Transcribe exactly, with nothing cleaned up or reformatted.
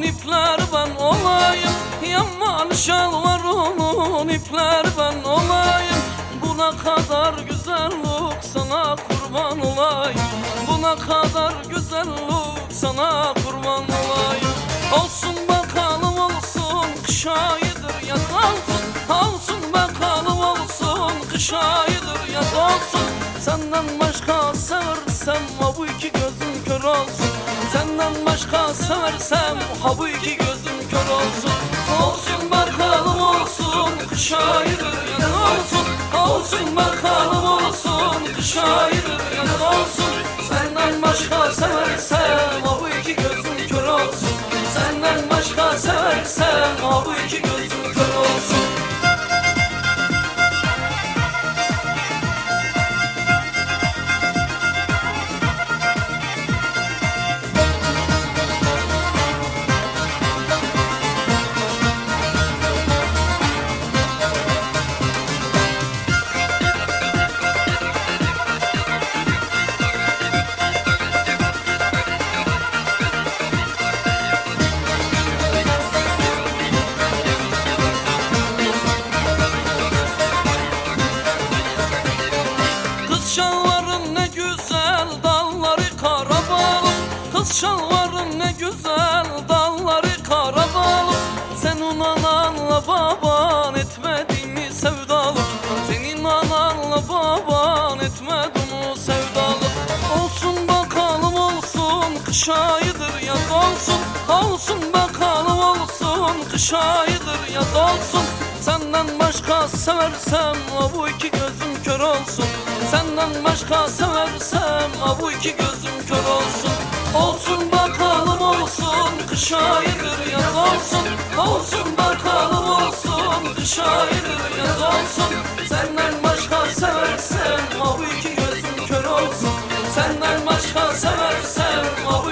ipler ben olayım, yanmalı şalvarımın ipler ben olayım. Buna kadar güzellik sana kurban olayım, buna kadar güzellik sana kurban olayım. Olsun bakalım olsun, kış ayıdır yaz olsun. Olsun bakalım olsun, kış ayıdır yaz olsun. Senden başka seversem ha bu iki gözüm kör olsun. Senden başka seversem ha bu iki gözüm kör olsun. Olsun bakalım olsun, kış ayıdır yaz olsun. Olsun bakalım olsun, kış ayıdır yaz olsun. Senden başka seversem ha bu iki gözüm kör olsun. Senden başka seversem ha bu iki gözüm kör olsun. Kız şalvarın ne güzel, dalları kara balık. Kız şalvarın ne güzel, dalları kara balık. Senin ananla baban etmedi mi sevdalık? Senin ananla baban etmedi mi sevdalık? Olsun bakalım olsun, kış ayıdır yaz olsun. Olsun bakalım olsun, kış ayıdır yaz olsun. Senden başka seversem ha bu iki gözüm kör olsun. Senden başka seversem ha bu iki gözüm kör olsun. Olsun bakalım olsun, kış ayıdır yaz olsun. Olsun bakalım olsun, kış ayıdır yaz olsun. Senden başka seversem ha bu iki gözüm kör olsun. Senden başka seversem ha bu